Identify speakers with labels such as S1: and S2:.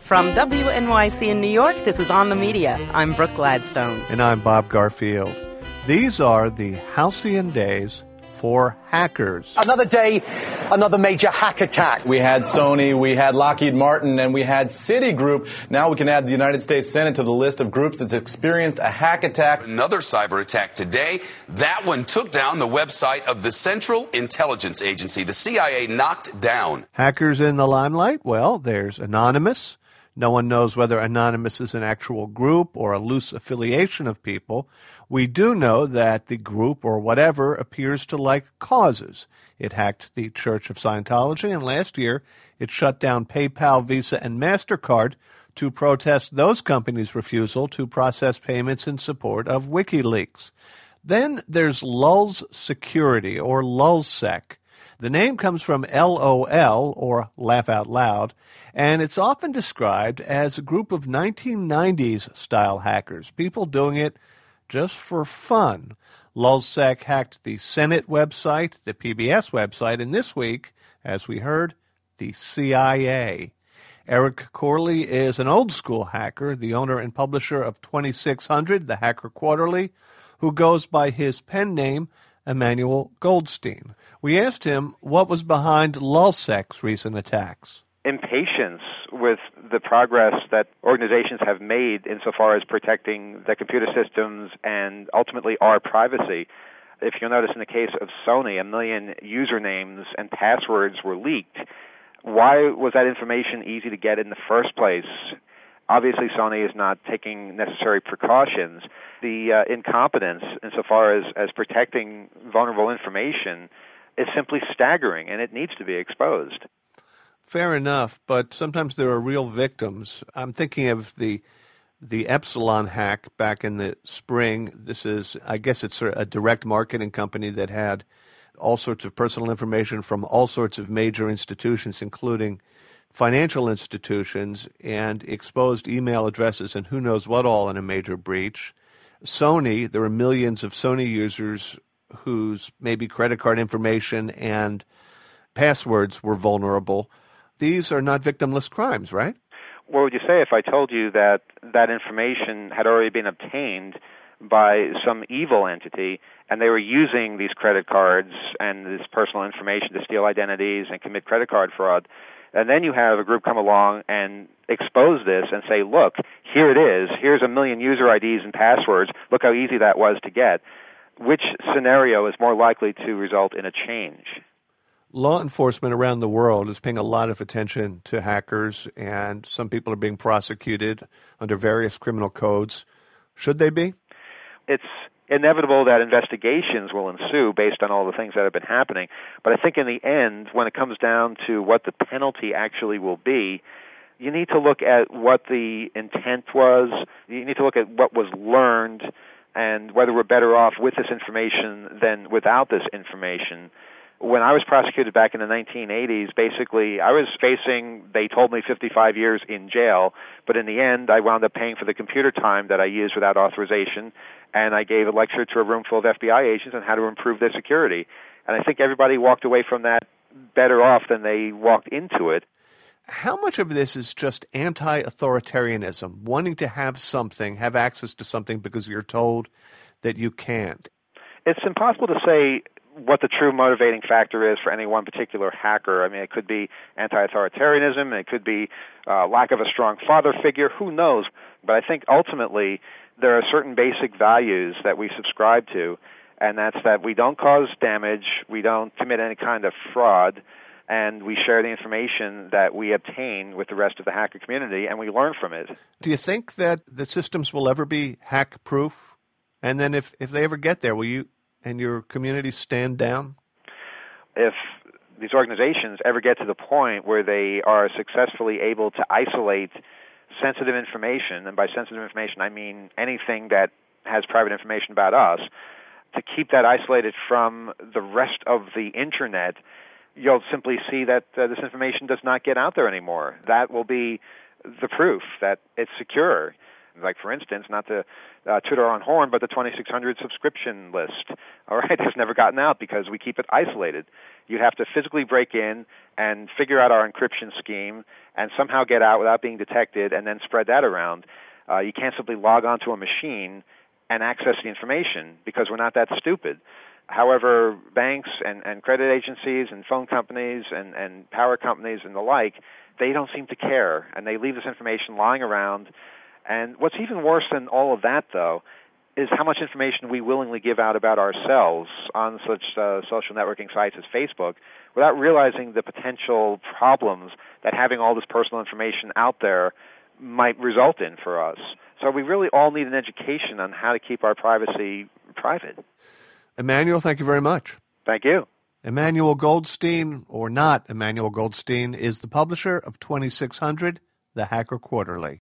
S1: From WNYC in New York, this is On the Media. I'm Brooke Gladstone.
S2: And I'm Bob Garfield. These are the halcyon days for hackers.
S3: Another day, another major hack attack.
S4: We had Sony, we had Lockheed Martin, and we had Citigroup. Now we can add the United States Senate to the list of groups that's experienced a hack attack.
S5: Another cyber attack today. That one took down the website of the Central Intelligence Agency. The CIA knocked down.
S2: Hackers in the limelight? Well, there's Anonymous. No one knows whether Anonymous is an actual group or a loose affiliation of people. We do know that the group or whatever appears to like causes. It hacked the Church of Scientology, and last year it shut down PayPal, Visa, and MasterCard to protest those companies' refusal to process payments in support of WikiLeaks. Then there's Lulz Security, or LulzSec. The name comes from LOL, or laugh out loud, and it's often described as a group of 1990s-style hackers, people doing it just for fun. LulzSec hacked the Senate website, the PBS website, and this week, as we heard, the CIA. Eric Corley is an old-school hacker, the owner and publisher of 2600, the Hacker Quarterly, who goes by his pen name, Emmanuel Goldstein. We asked him what was behind LulzSec's recent attacks.
S6: Impatience with the progress that organizations have made insofar as protecting the computer systems and ultimately our privacy. If you'll notice in the case of Sony, 1 million usernames and passwords were leaked. Why was that information easy to get in the first place? Obviously, Sony is not taking necessary precautions. The incompetence insofar as protecting vulnerable information is simply staggering, and it needs to be exposed.
S2: Fair enough, but sometimes there are real victims. I'm thinking of the Epsilon hack back in the spring. This is, I guess it's a direct marketing company that had all sorts of personal information from all sorts of major institutions, including financial institutions, and exposed email addresses and who knows what all in a major breach. Sony, there are millions of Sony users whose maybe credit card information and passwords were vulnerable. These are not victimless crimes, right?
S6: What would you say if I told you that that information had already been obtained by some evil entity and they were using these credit cards and this personal information to steal identities and commit credit card fraud? And then you have a group come along and expose this and say, look, here it is. Here's 1 million user IDs and passwords. Look how easy that was to get. Which scenario is more likely to result in a change?
S2: Law enforcement around the world is paying a lot of attention to hackers, and some people are being prosecuted under various criminal codes. Should they be?
S6: It's inevitable that investigations will ensue based on all the things that have been happening. But I think in the end, when it comes down to what the penalty actually will be, you need to look at what the intent was. You need to look at what was learned and whether we're better off with this information than without this information. When I was prosecuted back in the 1980s, basically I was facing, they told me 55 years in jail, but in the end I wound up paying for the computer time that I used without authorization, and I gave a lecture to a room full of FBI agents on how to improve their security. And I think everybody walked away from that better off than they walked into it.
S2: How much of this is just anti-authoritarianism, wanting to have something, have access to something because you're told that you can't?
S6: It's impossible to say what the true motivating factor is for any one particular hacker. I mean, it could be anti-authoritarianism, it could be lack of a strong father figure, who knows? But I think ultimately there are certain basic values that we subscribe to, and that's that we don't cause damage, we don't commit any kind of fraud, and we share the information that we obtain with the rest of the hacker community, and we learn from it.
S2: Do you think that the systems will ever be hack-proof? And then if they ever get there, will you and your community stand down?
S6: If these organizations ever get to the point where they are successfully able to isolate sensitive information, and by sensitive information I mean anything that has private information about us, to keep that isolated from the rest of the Internet, you'll simply see that this information does not get out there anymore. That will be the proof that it's secure. Like, for instance, not to toot our own horn, but the 2600 subscription list, all right, has never gotten out because we keep it isolated. You have to physically break in and figure out our encryption scheme and somehow get out without being detected and then spread that around. You can't simply log onto a machine and access the information because we're not that stupid. However, banks and credit agencies and phone companies and power companies and the like, they don't seem to care, and they leave this information lying around. And what's even worse than all of that, though, is how much information we willingly give out about ourselves on such social networking sites as Facebook without realizing the potential problems that having all this personal information out there might result in for us. So we really all need an education on how to keep our privacy private.
S2: Emmanuel, thank you very much.
S6: Thank you.
S2: Emmanuel Goldstein, or not Emmanuel Goldstein, is the publisher of 2600, The Hacker Quarterly.